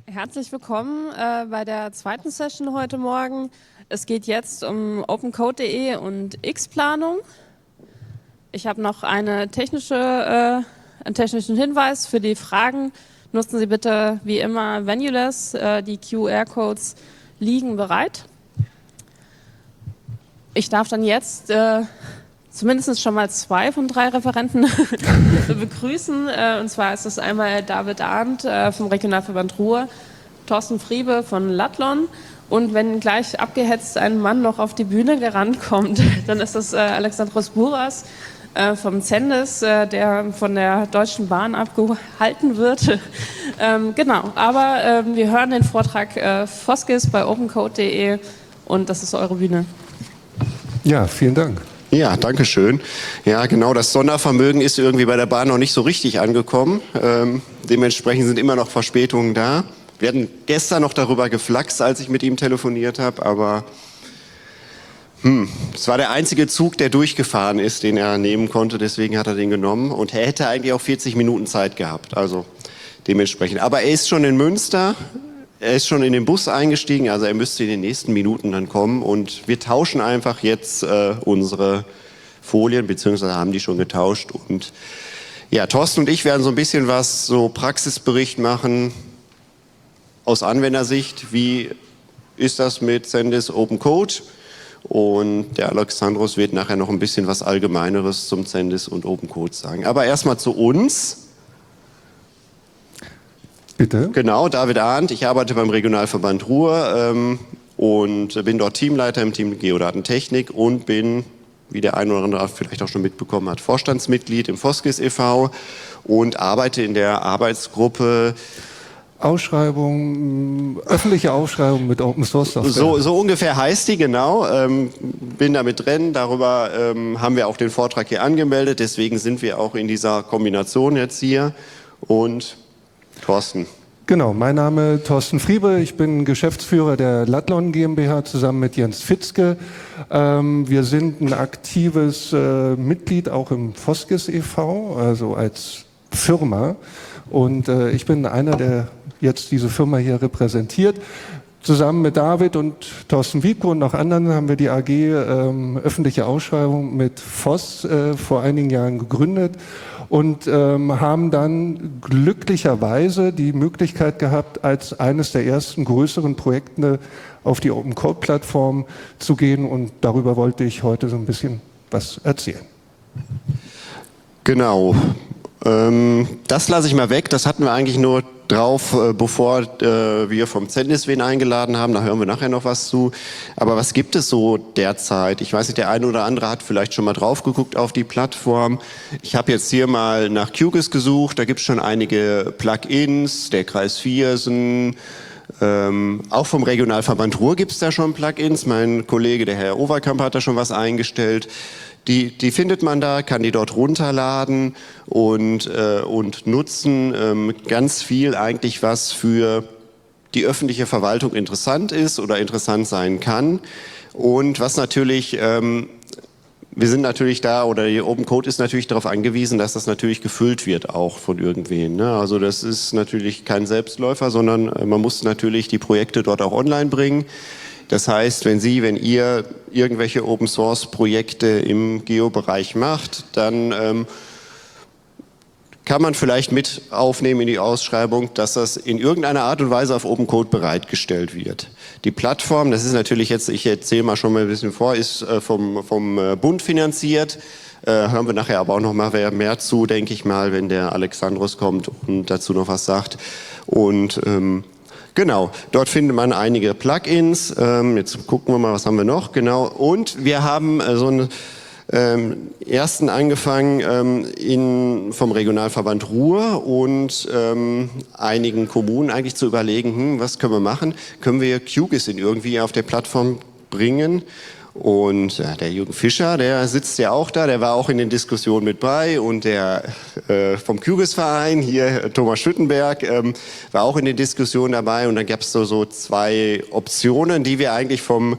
Herzlich willkommen bei der zweiten Session heute Morgen. Es geht jetzt um opencode.de und X-Planung. Ich habe noch einen technischen Hinweis für die Fragen. Nutzen Sie bitte wie immer Venuless. Die QR-Codes liegen bereit. Ich darf dann jetzt zumindest schon mal 2 von 3 Referenten begrüßen. Und zwar ist es einmal David Arndt vom Regionalverband Ruhr, Thorsten Friebe von Lathlon und wenn gleich abgehetzt ein Mann noch auf die Bühne gerannt kommt, dann ist das Alexandros Bouras vom Zendes, der von der Deutschen Bahn abgehalten wird. Genau, aber wir hören den Vortrag Foskis bei opencode.de und das ist eure Bühne. Ja, vielen Dank. Ja, danke schön. Ja, genau, das Sondervermögen ist irgendwie bei der Bahn noch nicht so richtig angekommen. Dementsprechend sind immer noch Verspätungen da. Wir hatten gestern noch darüber geflaxt, als ich mit ihm telefoniert habe, aber es war der einzige Zug, der durchgefahren ist, den er nehmen konnte, deswegen hat er den genommen und er hätte eigentlich auch 40 Minuten Zeit gehabt, also dementsprechend. Aber er ist schon in Münster. Er ist schon in den Bus eingestiegen, also er müsste in den nächsten Minuten dann kommen und wir tauschen einfach jetzt unsere Folien, beziehungsweise haben die schon getauscht und ja, Thorsten und ich werden so ein bisschen was, so Praxisbericht machen aus Anwendersicht, wie ist das mit Zendes Open Code und der Alexandros wird nachher noch ein bisschen was Allgemeineres zum Zendes und Open Code sagen. Aber erstmal zu uns. Bitte? Genau, David Arndt. Ich arbeite beim Regionalverband Ruhr und bin dort Teamleiter im Team Geodatentechnik und bin, wie der eine oder andere vielleicht auch schon mitbekommen hat, Vorstandsmitglied im Foskis e.V. und arbeite in der Arbeitsgruppe Ausschreibung, öffentliche Ausschreibung mit Open Source Software. So ungefähr heißt die, genau. Bin da mit drin. Darüber haben wir auch den Vortrag hier angemeldet. Deswegen sind wir auch in dieser Kombination jetzt hier und Thorsten. Genau, mein Name ist Thorsten Friebe, ich bin Geschäftsführer der Lathlon GmbH zusammen mit Jens Fitzke. Wir sind ein aktives Mitglied auch im Foskis e.V., also als Firma. Und ich bin einer, der jetzt diese Firma hier repräsentiert. Zusammen mit David und Thorsten Wiebke und noch anderen haben wir die AG öffentliche Ausschreibung mit Voss vor einigen Jahren gegründet und haben dann glücklicherweise die Möglichkeit gehabt, als eines der ersten größeren Projekte auf die Open Code Plattform zu gehen und darüber wollte ich heute so ein bisschen was erzählen. Genau. Das lasse ich mal weg, das hatten wir eigentlich nur drauf, bevor wir vom Zendes wen eingeladen haben, da hören wir nachher noch was zu. Aber was gibt es so derzeit? Ich weiß nicht, der eine oder andere hat vielleicht schon mal drauf geguckt auf die Plattform. Ich habe jetzt hier mal nach QGIS gesucht, da gibt es schon einige Plugins, der Kreis Viersen, auch vom Regionalverband Ruhr gibt es da schon Plugins. Mein Kollege, der Herr Overkamp, hat da schon was eingestellt. Die findet man da, kann die dort runterladen und nutzen. Ganz viel eigentlich, was für die öffentliche Verwaltung interessant ist oder interessant sein kann. Und was natürlich, wir sind natürlich da, oder die Open Code ist natürlich darauf angewiesen, dass das natürlich gefüllt wird auch von irgendwen. Ne? Also das ist natürlich kein Selbstläufer, sondern man muss natürlich die Projekte dort auch online bringen. Das heißt, wenn ihr irgendwelche Open-Source-Projekte im Geo-Bereich macht, dann kann man vielleicht mit aufnehmen in die Ausschreibung, dass das in irgendeiner Art und Weise auf Open Code bereitgestellt wird. Die Plattform, das ist natürlich jetzt, ich erzähle mal schon mal ein bisschen vor, ist vom Bund finanziert. Hören wir nachher aber auch noch mal mehr zu, denke ich mal, wenn der Alexandros kommt und dazu noch was sagt. Und genau, dort findet man einige Plugins. Jetzt gucken wir mal, was haben wir noch. Genau, und wir haben so einen ersten angefangen vom Regionalverband Ruhr und einigen Kommunen eigentlich zu überlegen, was können wir machen? Können wir QGIS irgendwie auf der Plattform bringen? Und der Jürgen Fischer, der sitzt ja auch da, der war auch in den Diskussionen mit bei und der vom QGIS-Verein, hier Thomas Schüttenberg, war auch in den Diskussionen dabei und dann gab es so 2 Optionen, die wir eigentlich vom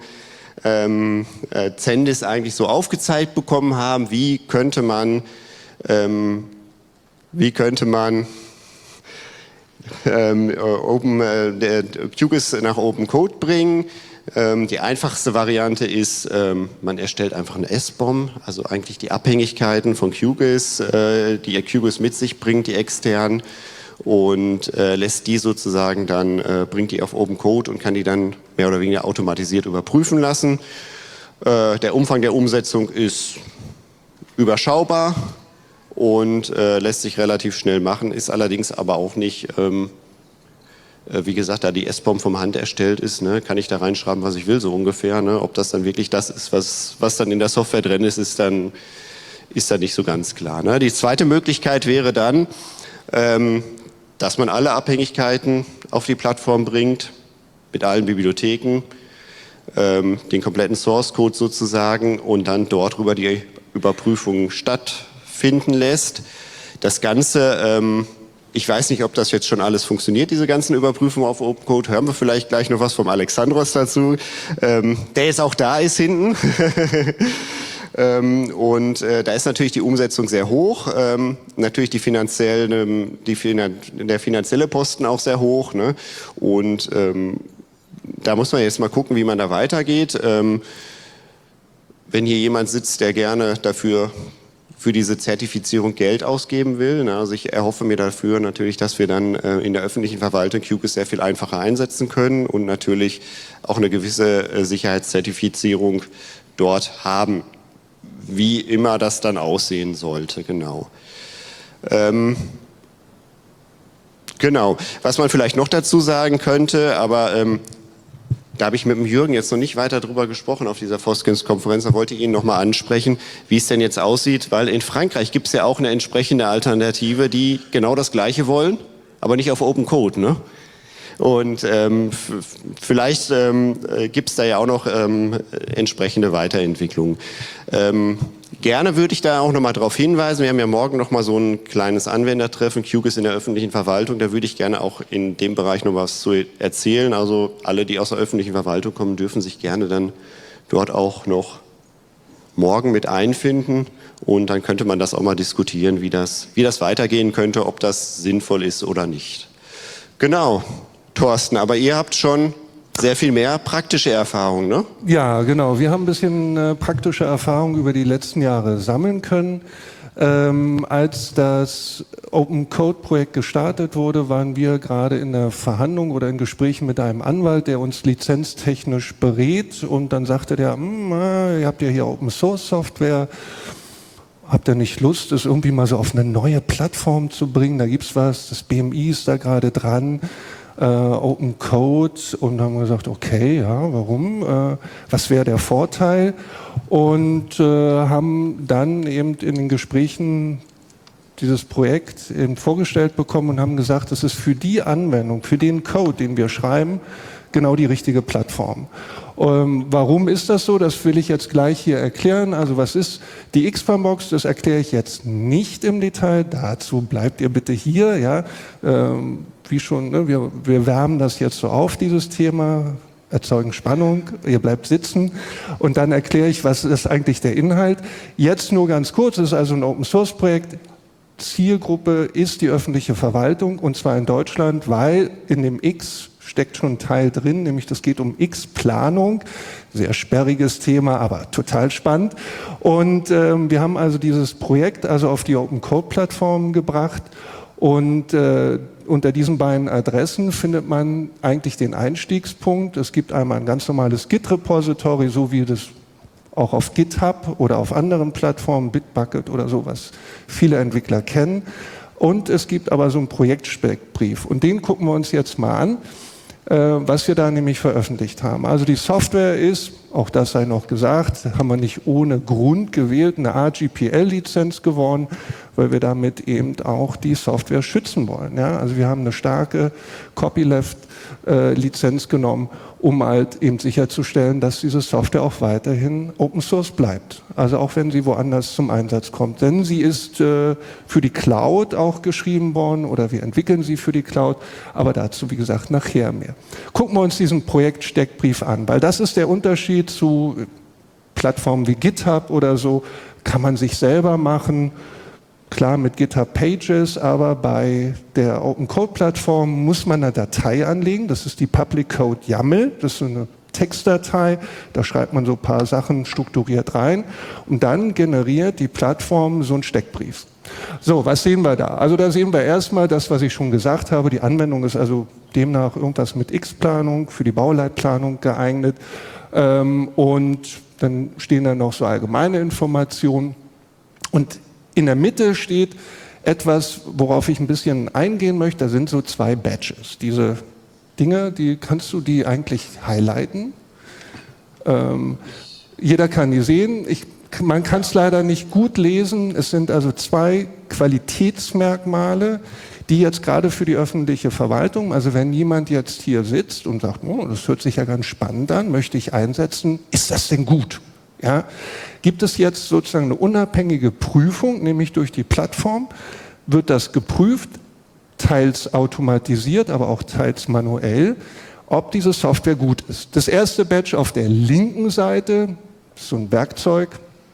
Zendes eigentlich so aufgezeigt bekommen haben, wie könnte man QGIS nach Open Code bringen. Die einfachste Variante ist, man erstellt einfach eine SBOM, also eigentlich die Abhängigkeiten von QGIS, die QGIS mit sich bringt, die externen, und lässt die sozusagen dann, bringt die auf Open Code und kann die dann mehr oder weniger automatisiert überprüfen lassen. Der Umfang der Umsetzung ist überschaubar und lässt sich relativ schnell machen, ist allerdings aber auch nicht, wie gesagt, da die SBOM vom Hand erstellt ist, ne, kann ich da reinschreiben, was ich will, so ungefähr. Ne? Ob das dann wirklich das ist, was dann in der Software drin ist, ist dann nicht so ganz klar. Ne? Die zweite Möglichkeit wäre dann, dass man alle Abhängigkeiten auf die Plattform bringt, mit allen Bibliotheken, den kompletten Source Code sozusagen, und dann dort über die Überprüfung stattfinden lässt. Das Ganze, ich weiß nicht, ob das jetzt schon alles funktioniert, diese ganzen Überprüfungen auf Open Code. Hören wir vielleicht gleich noch was vom Alexandros dazu, der jetzt auch da ist hinten. Da ist natürlich die Umsetzung sehr hoch, natürlich der finanzielle Posten auch sehr hoch, ne? Und da muss man jetzt mal gucken, wie man da weitergeht. Wenn hier jemand sitzt, der gerne für diese Zertifizierung Geld ausgeben will, ne? Also ich erhoffe mir dafür natürlich, dass wir dann in der öffentlichen Verwaltung QGIS sehr viel einfacher einsetzen können und natürlich auch eine gewisse Sicherheitszertifizierung dort haben. Wie immer das dann aussehen sollte, genau. Genau, was man vielleicht noch dazu sagen könnte, aber da habe ich mit dem Jürgen jetzt noch nicht weiter drüber gesprochen auf dieser FOSGIS-Konferenz, da wollte ich ihn nochmal ansprechen, wie es denn jetzt aussieht, weil in Frankreich gibt es ja auch eine entsprechende Alternative, die genau das Gleiche wollen, aber nicht auf Open Code, ne? Und vielleicht gibt es da ja auch noch entsprechende Weiterentwicklungen. Gerne würde ich da auch nochmal darauf hinweisen, wir haben ja morgen nochmal so ein kleines Anwendertreffen, QGIS in der öffentlichen Verwaltung, da würde ich gerne auch in dem Bereich noch was zu erzählen. Also alle, die aus der öffentlichen Verwaltung kommen, dürfen sich gerne dann dort auch noch morgen mit einfinden, und dann könnte man das auch mal diskutieren, wie das weitergehen könnte, ob das sinnvoll ist oder nicht. Genau. Thorsten, aber ihr habt schon sehr viel mehr praktische Erfahrung, ne? Ja, genau. Wir haben ein bisschen praktische Erfahrung über die letzten Jahre sammeln können. Als das Open Code Projekt gestartet wurde, waren wir gerade in der Verhandlung oder in Gesprächen mit einem Anwalt, der uns lizenztechnisch berät, und dann sagte der, ihr habt ja hier Open Source Software, habt ihr nicht Lust, es irgendwie mal so auf eine neue Plattform zu bringen? Da gibt's was, das BMI ist da gerade dran. Open Code, und haben gesagt, okay, ja, warum? Was wäre der Vorteil? Und haben dann eben in den Gesprächen dieses Projekt eben vorgestellt bekommen und haben gesagt, das ist für die Anwendung, für den Code, den wir schreiben, genau die richtige Plattform. Warum ist das so? Das will ich jetzt gleich hier erklären. Also was ist die XPAN-Box? Das erkläre ich jetzt nicht im Detail. Dazu bleibt ihr bitte hier. Ja, wie schon, ne? Wir wärmen das jetzt so auf, dieses Thema, erzeugen Spannung. Ihr bleibt sitzen, und dann erkläre ich, was ist eigentlich der Inhalt. Jetzt nur ganz kurz. Es ist also ein Open-Source-Projekt. Zielgruppe ist die öffentliche Verwaltung, und zwar in Deutschland, weil in dem X steckt schon ein Teil drin, nämlich das geht um X-Planung. Sehr sperriges Thema, aber total spannend. Und wir haben also dieses Projekt also auf die Open-Code-Plattform gebracht, und unter diesen beiden Adressen findet man eigentlich den Einstiegspunkt. Es gibt einmal ein ganz normales Git-Repository, so wie das auch auf GitHub oder auf anderen Plattformen, Bitbucket oder so, was viele Entwickler kennen. Und es gibt aber so einen Projektsteckbrief, und den gucken wir uns jetzt mal an, was wir da nämlich veröffentlicht haben. Also die Software ist, auch das sei noch gesagt, haben wir nicht ohne Grund gewählt, eine RGPL-Lizenz gewonnen, weil wir damit eben auch die Software schützen wollen. Ja? Also wir haben eine starke Copyleft-Lizenz genommen, um halt eben sicherzustellen, dass diese Software auch weiterhin Open Source bleibt. Also auch wenn sie woanders zum Einsatz kommt. Denn sie ist für die Cloud auch geschrieben worden, oder wir entwickeln sie für die Cloud, aber dazu, wie gesagt, nachher mehr. Gucken wir uns diesen Projektsteckbrief an, weil das ist der Unterschied zu Plattformen wie GitHub oder so. Kann man sich selber machen, klar mit GitHub Pages, aber bei der Open Code Plattform muss man eine Datei anlegen. Das ist die Public Code YAML. Das ist so eine Textdatei. Da schreibt man so ein paar Sachen strukturiert rein. Und dann generiert die Plattform so einen Steckbrief. So, was sehen wir da? Also da sehen wir erstmal das, was ich schon gesagt habe. Die Anwendung ist also demnach irgendwas mit X-Planung, für die Bauleitplanung geeignet. Und dann stehen da noch so allgemeine Informationen. Und in der Mitte steht etwas, worauf ich ein bisschen eingehen möchte. Da sind so 2 Badges. Diese Dinge, kannst du die eigentlich highlighten? Jeder kann die sehen. Man kann es leider nicht gut lesen. Es sind also 2 Qualitätsmerkmale, die jetzt gerade für die öffentliche Verwaltung, also wenn jemand jetzt hier sitzt und sagt, oh, das hört sich ja ganz spannend an, möchte ich einsetzen, ist das denn gut? Ja? Gibt es jetzt sozusagen eine unabhängige Prüfung, nämlich durch die Plattform, wird das geprüft, teils automatisiert, aber auch teils manuell, ob diese Software gut ist. Das erste Badge auf der linken Seite, so ein Werkzeug,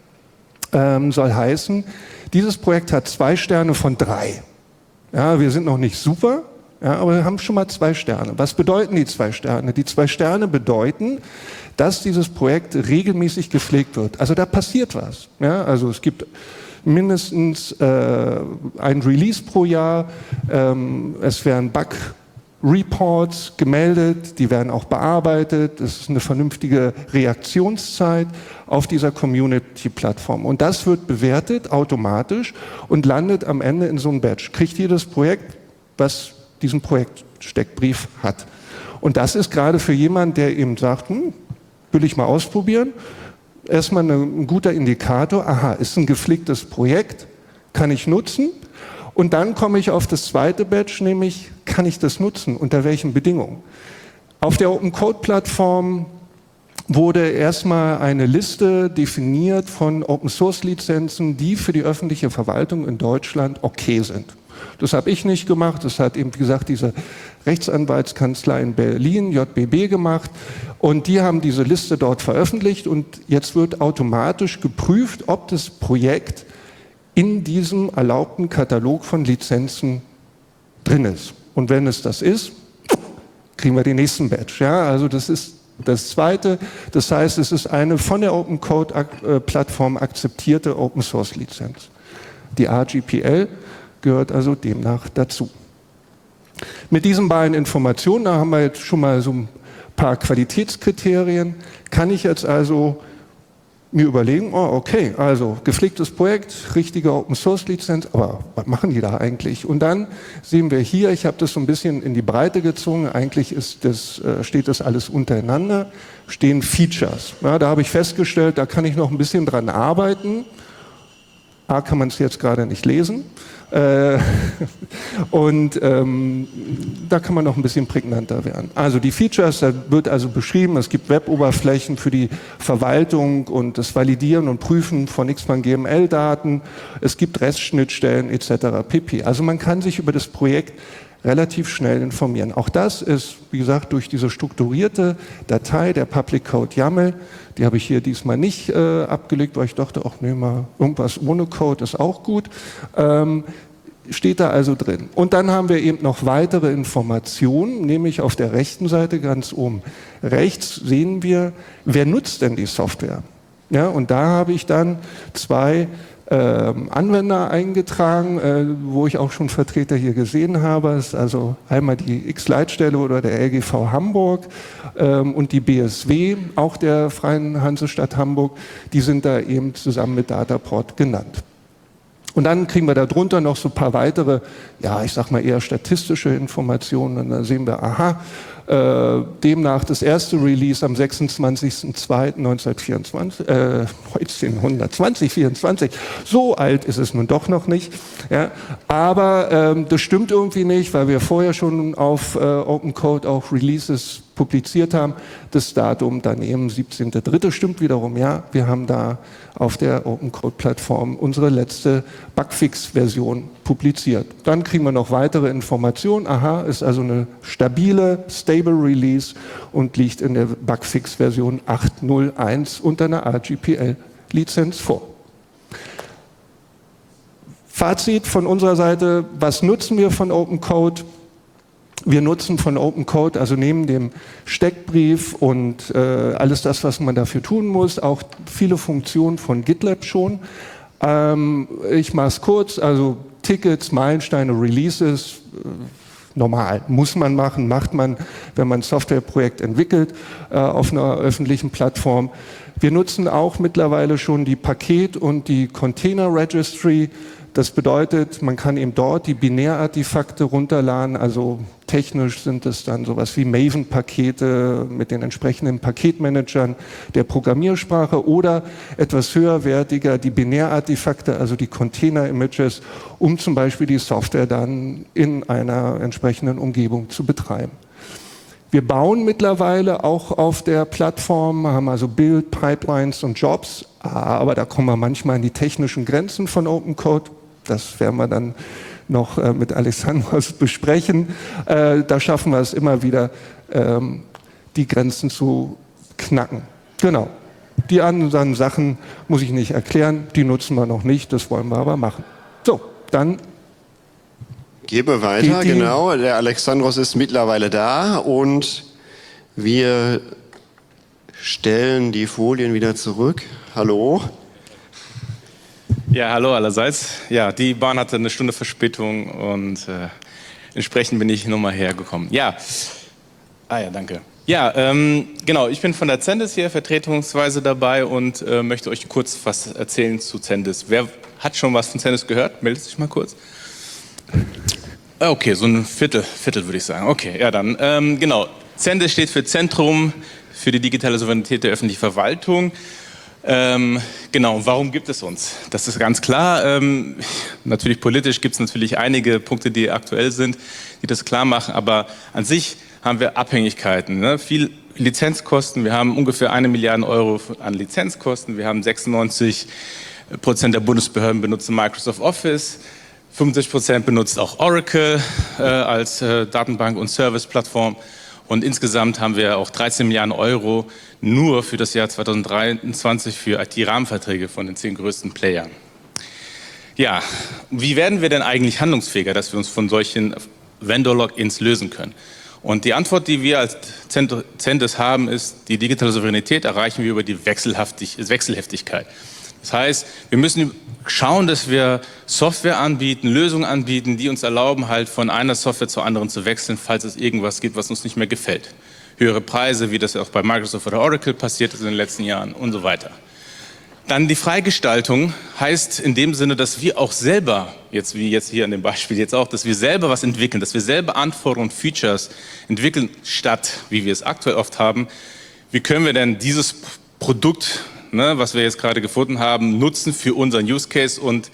soll heißen, dieses Projekt hat 2 Sterne von 3. Ja, wir sind noch nicht super, ja, aber wir haben schon mal 2 Sterne. Was bedeuten die 2 Sterne? Die 2 Sterne bedeuten, dass dieses Projekt regelmäßig gepflegt wird. Also da passiert was. Ja, also es gibt mindestens ein Release pro Jahr, es werden Bug-Reports gemeldet, die werden auch bearbeitet, es ist eine vernünftige Reaktionszeit auf dieser Community-Plattform. Und das wird bewertet automatisch und landet am Ende in so einem Badge. Kriegt jedes Projekt, was diesen Projektsteckbrief hat. Und das ist gerade für jemanden, der eben sagt, will ich mal ausprobieren, erstmal ein guter Indikator, aha, ist ein gepflegtes Projekt, kann ich nutzen. Und dann komme ich auf das zweite Badge, nämlich, kann ich das nutzen, unter welchen Bedingungen? Auf der Open Code Plattform wurde erstmal eine Liste definiert von Open Source Lizenzen, die für die öffentliche Verwaltung in Deutschland okay sind. Das habe ich nicht gemacht, das hat eben, wie gesagt, diese Rechtsanwaltskanzlei in Berlin, JBB, gemacht. Und die haben diese Liste dort veröffentlicht und jetzt wird automatisch geprüft, ob das Projekt in diesem erlaubten Katalog von Lizenzen drin ist. Und wenn es das ist, kriegen wir den nächsten Badge. Ja, also das ist das zweite. Das heißt, es ist eine von der Open Code Plattform akzeptierte Open Source Lizenz. Die RGPL gehört also demnach dazu. Mit diesen beiden Informationen, da haben wir jetzt schon mal so ein paar Qualitätskriterien, kann ich jetzt also mir überlegen, oh okay, also gepflegtes Projekt, richtige Open-Source-Lizenz, aber was machen die da eigentlich? Und dann sehen wir hier, ich habe das so ein bisschen in die Breite gezogen, eigentlich steht das alles untereinander, stehen Features. Ja, da habe ich festgestellt, da kann ich noch ein bisschen dran arbeiten. A, kann man es jetzt gerade nicht lesen. Und da kann man noch ein bisschen prägnanter werden. Also die Features, da wird also beschrieben, es gibt Web-Oberflächen für die Verwaltung und das Validieren und Prüfen von XML-Daten, es gibt REST-Schnittstellen etc. pp. Also man kann sich über das Projekt relativ schnell informieren. Auch das ist, wie gesagt, durch diese strukturierte Datei der Public Code YAML, die habe ich hier diesmal nicht abgelegt, weil ich dachte, ach nee, mal irgendwas ohne Code ist auch gut, steht da also drin. Und dann haben wir eben noch weitere Informationen, nämlich auf der rechten Seite ganz oben rechts sehen wir, wer nutzt denn die Software? Ja, und da habe ich dann 2 Anwender eingetragen, wo ich auch schon Vertreter hier gesehen habe. Das ist also einmal die X-Leitstelle oder der LGV Hamburg und die BSW, auch der Freien Hansestadt Hamburg, die sind da eben zusammen mit Dataport genannt. Und dann kriegen wir darunter noch so ein paar weitere, ja, ich sag mal eher statistische Informationen. Und da sehen wir, aha, demnach das erste Release am 26.02.1924, so alt ist es nun doch noch nicht. Ja. Aber das stimmt irgendwie nicht, weil wir vorher schon auf Open Code auch Releases publiziert haben. Das Datum daneben, 17.03. stimmt wiederum, ja, wir haben da auf der Open Code Plattform unsere letzte Bugfix-Version publiziert. Dann kriegen wir noch weitere Informationen. Aha, ist also eine stabile, stable Release und liegt in der Bugfix-Version 8.01 unter einer RGPL-Lizenz vor. Fazit von unserer Seite, was nutzen wir von Open Code? Wir nutzen von Open Code, also neben dem Steckbrief und alles das, was man dafür tun muss, auch viele Funktionen von GitLab schon. Ich mache es kurz, also Tickets, Meilensteine, Releases, normal, muss man machen, macht man, wenn man ein Softwareprojekt entwickelt auf einer öffentlichen Plattform. Wir nutzen auch mittlerweile schon die Paket- und die Container-Registry. Das bedeutet, man kann eben dort die Binärartefakte runterladen, also technisch sind es dann sowas wie Maven-Pakete mit den entsprechenden Paketmanagern der Programmiersprache oder etwas höherwertiger die Binärartefakte, also die Container-Images, um zum Beispiel die Software dann in einer entsprechenden Umgebung zu betreiben. Wir bauen mittlerweile auch auf der Plattform, haben also Build, Pipelines und Jobs, aber da kommen wir manchmal an die technischen Grenzen von Open Code. Das werden wir dann noch mit Alexandros besprechen. Da schaffen wir es immer wieder, die Grenzen zu knacken. Genau. Die anderen Sachen muss ich nicht erklären, die nutzen wir noch nicht, das wollen wir aber machen. So, dann gebe weiter, genau. Der Alexandros ist mittlerweile da und wir stellen die Folien wieder zurück. Hallo. Ja, hallo allerseits. Ja, die Bahn hatte eine Stunde Verspätung und entsprechend bin ich nochmal hergekommen. Ja, danke. Ja, genau, ich bin von der Zendes hier vertretungsweise dabei und möchte euch kurz was erzählen zu Zendes. Wer hat schon was von Zendes gehört? Meldet sich mal kurz. Okay, so ein Viertel würde ich sagen. Okay, ja dann. Genau, Zendes steht für Zentrum für die digitale Souveränität der öffentlichen Verwaltung. Genau, warum gibt es uns? Das ist ganz klar. Natürlich politisch gibt es natürlich einige Punkte, die aktuell sind, die das klar machen, aber an sich haben wir Abhängigkeiten. Ne? Viel Lizenzkosten, wir haben ungefähr 1 Milliarde Euro an Lizenzkosten, wir haben 96% der Bundesbehörden benutzen Microsoft Office, 65% benutzt auch Oracle als Datenbank und Serviceplattform. Und insgesamt haben wir auch 13 Milliarden Euro nur für das Jahr 2023 für IT-Rahmenverträge von den 10 größten Playern. Ja, wie werden wir denn eigentlich handlungsfähiger, dass wir uns von solchen Vendor-Logins lösen können? Und die Antwort, die wir als Zendes haben, ist, die digitale Souveränität erreichen wir über die Wechselheftigkeit. Das heißt, wir müssen schauen, dass wir Software anbieten, Lösungen anbieten, die uns erlauben, halt von einer Software zur anderen zu wechseln, falls es irgendwas gibt, was uns nicht mehr gefällt. Höhere Preise, wie das auch bei Microsoft oder Oracle passiert ist in den letzten Jahren und so weiter. Dann die Freigestaltung heißt in dem Sinne, dass wir auch selber, jetzt wie jetzt hier an dem Beispiel jetzt auch, dass wir selber was entwickeln, dass wir selber Anforderungen und Features entwickeln, statt, wie wir es aktuell oft haben, wie können wir denn dieses Produkt, ne, was wir jetzt gerade gefunden haben, nutzen für unseren Use Case und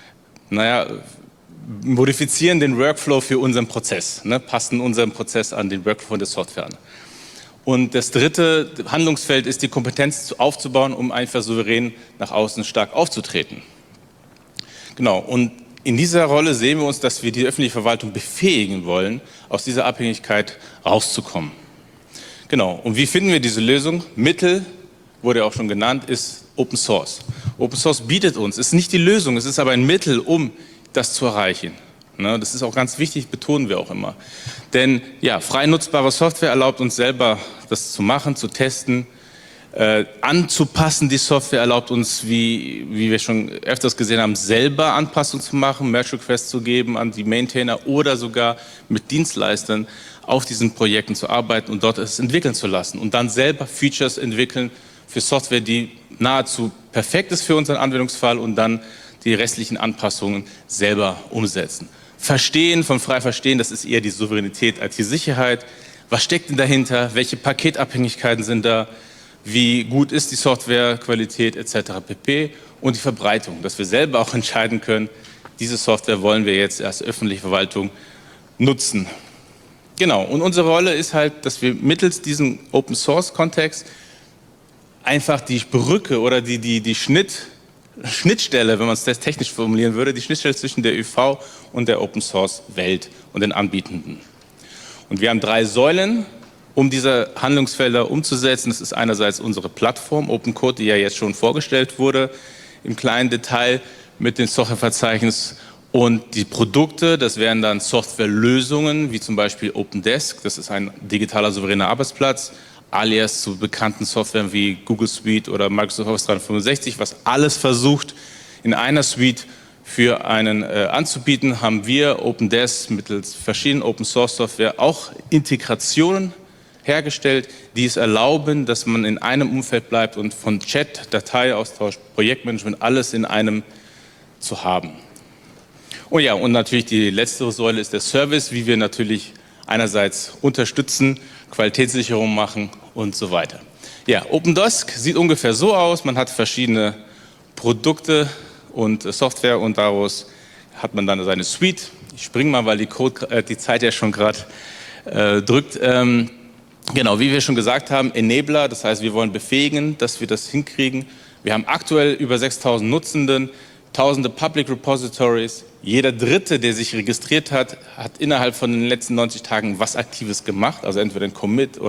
modifizieren den Workflow für unseren Prozess, ne, passen unseren Prozess an den Workflow der Software an. Und das dritte Handlungsfeld ist, die Kompetenz aufzubauen, um einfach souverän nach außen stark aufzutreten. Genau, und in dieser Rolle sehen wir uns, dass wir die öffentliche Verwaltung befähigen wollen, aus dieser Abhängigkeit rauszukommen. Genau, und wie finden wir diese Lösung? Mittel, wurde auch schon genannt, ist Open Source. Open Source bietet uns, ist nicht die Lösung, es ist aber ein Mittel, um das zu erreichen. Das ist auch ganz wichtig, betonen wir auch immer. Denn ja, frei nutzbare Software erlaubt uns selber, das zu machen, zu testen, anzupassen. Die Software erlaubt uns, wie wir schon öfters gesehen haben, selber Anpassungen zu machen, Merge-Requests zu geben an die Maintainer oder sogar mit Dienstleistern auf diesen Projekten zu arbeiten und dort es entwickeln zu lassen und dann selber Features entwickeln für Software, die nahezu perfekt ist für unseren Anwendungsfall und dann die restlichen Anpassungen selber umsetzen. Verstehen, von frei verstehen, das ist eher die Souveränität als die Sicherheit. Was steckt denn dahinter? Welche Paketabhängigkeiten sind da? Wie gut ist die Softwarequalität etc. pp. Und die Verbreitung, dass wir selber auch entscheiden können, diese Software wollen wir jetzt als öffentliche Verwaltung nutzen. Genau, und unsere Rolle ist halt, dass wir mittels diesem Open-Source-Kontext einfach die Brücke oder die Schnittstelle, wenn man es technisch formulieren würde, die Schnittstelle zwischen der ÖV und der Open-Source-Welt und den Anbietenden. Und wir haben 3 Säulen, um diese Handlungsfelder umzusetzen. Das ist einerseits unsere Plattform Open Code, die ja jetzt schon vorgestellt wurde, im kleinen Detail mit dem Softwareverzeichnis Und die Produkte, das wären dann Softwarelösungen, wie zum Beispiel OpenDesk, das ist ein digitaler souveräner Arbeitsplatz, alias zu bekannten Softwaren wie Google Suite oder Microsoft Office 365, was alles versucht, in einer Suite für einen anzubieten, haben wir OpenDesk mittels verschiedenen Open-Source-Software auch Integrationen hergestellt, die es erlauben, dass man in einem Umfeld bleibt und von Chat, Dateiaustausch, Projektmanagement, alles in einem zu haben. Oh ja, und natürlich die letzte Säule ist der Service, wie wir natürlich einerseits unterstützen, Qualitätssicherung machen und so weiter. Ja, OpenDesk sieht ungefähr so aus. Man hat verschiedene Produkte und Software und daraus hat man dann seine Suite. Ich springe mal, weil die Zeit ja schon gerade drückt. Genau, wie wir schon gesagt haben, Enabler, das heißt, wir wollen befähigen, dass wir das hinkriegen. Wir haben aktuell über 6.000 Nutzenden, tausende Public Repositories. Jeder Dritte, der sich registriert hat, hat innerhalb von den letzten 90 Tagen was Aktives gemacht, also entweder ein Commit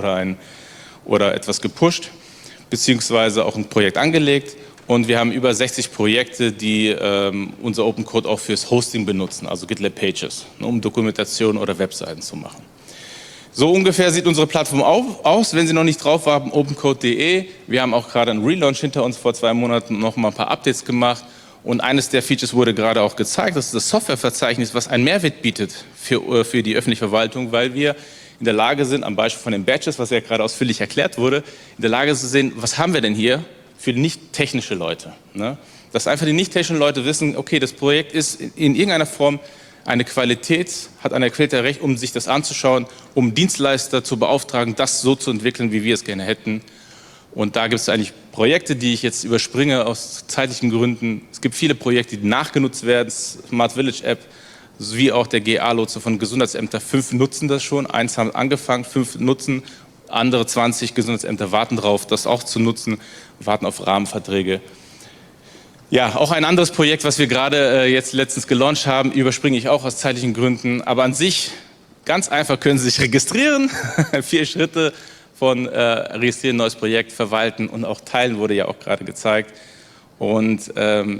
oder etwas gepusht, beziehungsweise auch ein Projekt angelegt. Und wir haben über 60 Projekte, die unser Open Code auch fürs Hosting benutzen, also GitLab Pages, um Dokumentation oder Webseiten zu machen. So ungefähr sieht unsere Plattform aus. Wenn Sie noch nicht drauf haben, opencode.de. Wir haben auch gerade einen Relaunch hinter uns, vor 2 Monaten noch mal ein paar Updates gemacht. Und eines der Features wurde gerade auch gezeigt, das ist das Softwareverzeichnis, was einen Mehrwert bietet für die öffentliche Verwaltung, weil wir in der Lage sind, am Beispiel von den Badges, was ja gerade ausführlich erklärt wurde, in der Lage zu sehen, was haben wir denn hier für nicht technische Leute. Ne? Dass einfach die nicht technischen Leute wissen, okay, das Projekt ist in irgendeiner Form hat eine Qualität Recht, um sich das anzuschauen, um Dienstleister zu beauftragen, das so zu entwickeln, wie wir es gerne hätten. Und da gibt es eigentlich Projekte, die ich jetzt überspringe aus zeitlichen Gründen. Es gibt viele Projekte, die nachgenutzt werden, Smart Village App, wie auch der GA-Lotse von Gesundheitsämtern. 5 nutzen das schon, 1 haben angefangen, 5 nutzen, andere 20 Gesundheitsämter warten drauf, das auch zu nutzen, warten auf Rahmenverträge. Ja, auch ein anderes Projekt, was wir gerade jetzt letztens gelauncht haben, überspringe ich auch aus zeitlichen Gründen. Aber an sich, ganz einfach können Sie sich registrieren. 4 Schritte von registrieren, neues Projekt, verwalten und auch teilen, wurde ja auch gerade gezeigt. Und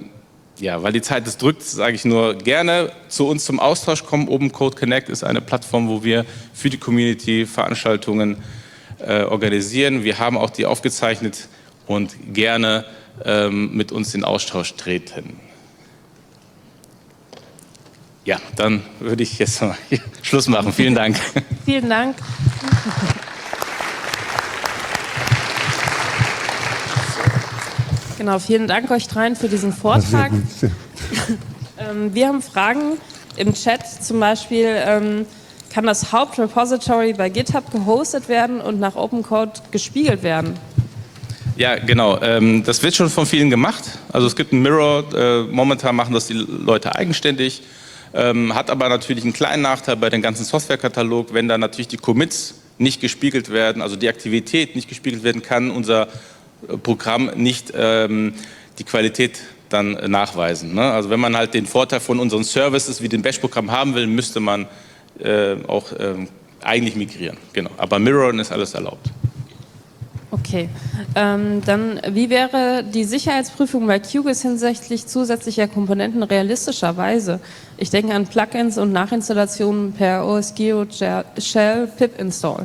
ja, weil die Zeit es drückt, sage ich nur gerne zu uns zum Austausch kommen. Open Code Connect ist eine Plattform, wo wir für die Community Veranstaltungen organisieren. Wir haben auch die aufgezeichnet und gerne mit uns in Austausch treten. Ja, dann würde ich jetzt mal Schluss machen. Vielen Dank. Vielen Dank. Genau, vielen Dank euch dreien für diesen Vortrag. Wir haben Fragen im Chat, zum Beispiel, kann das Hauptrepository bei GitHub gehostet werden und nach Open Code gespiegelt werden? Ja, genau. Das wird schon von vielen gemacht. Also es gibt einen Mirror, momentan machen das die Leute eigenständig, hat aber natürlich einen kleinen Nachteil bei dem ganzen Softwarekatalog, wenn da natürlich die Commits nicht gespiegelt werden, also die Aktivität nicht gespiegelt werden kann, unser Programm nicht die Qualität dann nachweisen. Ne? Also wenn man halt den Vorteil von unseren Services wie dem Bash-Programm haben will, müsste man auch eigentlich migrieren. Genau. Aber Mirroren ist alles erlaubt. Okay, dann wie wäre die Sicherheitsprüfung bei QGIS hinsichtlich zusätzlicher Komponenten realistischerweise? Ich denke an Plugins und Nachinstallationen per OSGeo Shell Pip Install.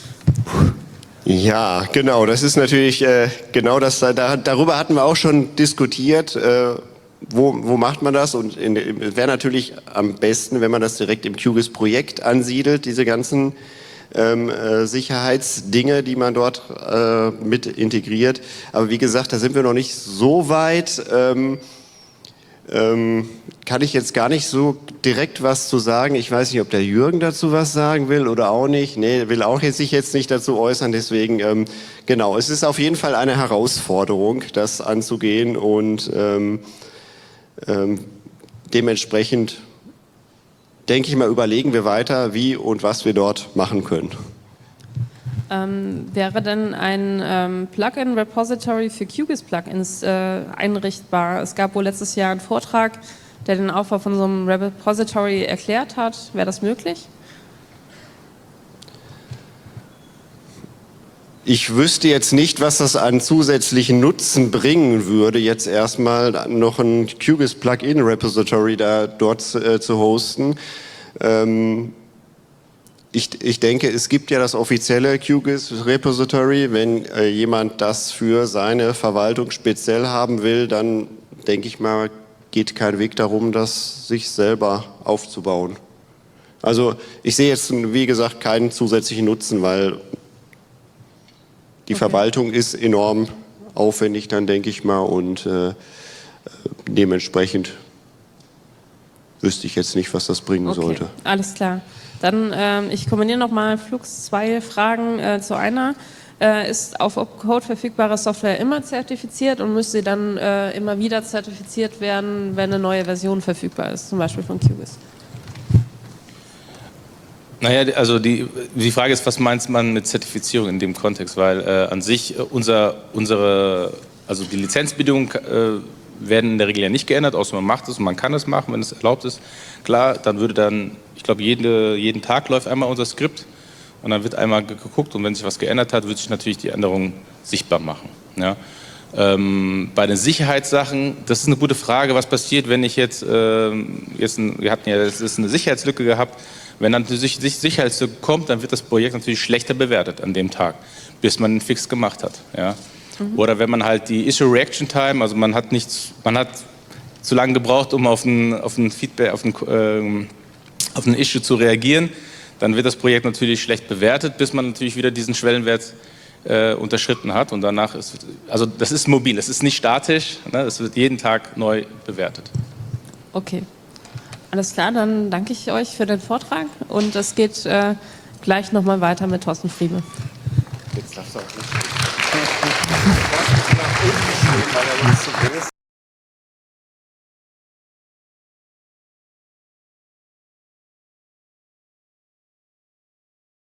Ja, genau, das ist natürlich genau das, darüber hatten wir auch schon diskutiert, wo macht man das, und wäre natürlich am besten, wenn man das direkt im QGIS-Projekt ansiedelt, diese ganzen Sicherheitsdinge, die man dort mit integriert. Aber wie gesagt, da sind wir noch nicht so weit. Kann ich jetzt gar nicht so direkt was zu sagen. Ich weiß nicht, ob der Jürgen dazu was sagen will oder auch nicht. Nee, will auch sich jetzt nicht dazu äußern. Deswegen, genau, es ist auf jeden Fall eine Herausforderung, das anzugehen, und dementsprechend denke ich mal, überlegen wir weiter, wie und was wir dort machen können. Wäre denn ein Plugin-Repository für QGIS-Plugins einrichtbar? Es gab wohl letztes Jahr einen Vortrag, der den Aufbau von so einem Repository erklärt hat. Wäre das möglich? Ich wüsste jetzt nicht, was das an zusätzlichen Nutzen bringen würde, jetzt erstmal noch ein QGIS Plugin Repository dort zu hosten. Ich denke, es gibt ja das offizielle QGIS Repository. Wenn jemand das für seine Verwaltung speziell haben will, dann denke ich mal, geht kein Weg darum, das sich selber aufzubauen. Also ich sehe jetzt, wie gesagt, keinen zusätzlichen Nutzen, weil die Verwaltung ist enorm aufwendig, dann denke ich mal, und dementsprechend wüsste ich jetzt nicht, was das bringen sollte. Alles klar. Dann, ich kombiniere nochmal Flux 2 Fragen zu einer. Ist auf Opcode verfügbare Software immer zertifiziert und müsste sie dann immer wieder zertifiziert werden, wenn eine neue Version verfügbar ist, zum Beispiel von QGIS? Naja, also die Frage ist, was meint man mit Zertifizierung in dem Kontext? Weil an sich also die Lizenzbedingungen werden in der Regel ja nicht geändert, außer man macht es und man kann es machen, wenn es erlaubt ist. Klar, dann ich glaube, jeden Tag läuft einmal unser Skript und dann wird einmal geguckt und wenn sich was geändert hat, wird sich natürlich die Änderung sichtbar machen. Ja? Bei den Sicherheitssachen, das ist eine gute Frage, was passiert, wenn ich jetzt wir hatten ja eine Sicherheitslücke gehabt. Wenn dann die Sicherheitslücke kommt, dann wird das Projekt natürlich schlechter bewertet an dem Tag, bis man einen Fix gemacht hat. Ja? Oder wenn man halt die Issue Reaction Time, also man hat zu lange gebraucht, um auf ein Feedback, auf ein Issue zu reagieren, dann wird das Projekt natürlich schlecht bewertet, bis man natürlich wieder diesen Schwellenwert unterschritten hat. Und danach also das ist mobil, es ist nicht statisch, ne? Es wird jeden Tag neu bewertet. Okay. Alles klar, dann danke ich euch für den Vortrag und es geht gleich nochmal weiter mit Thorsten Friebe. Jetzt darfst du auch nicht. Nach unten stehen, weil er jetzt zu groß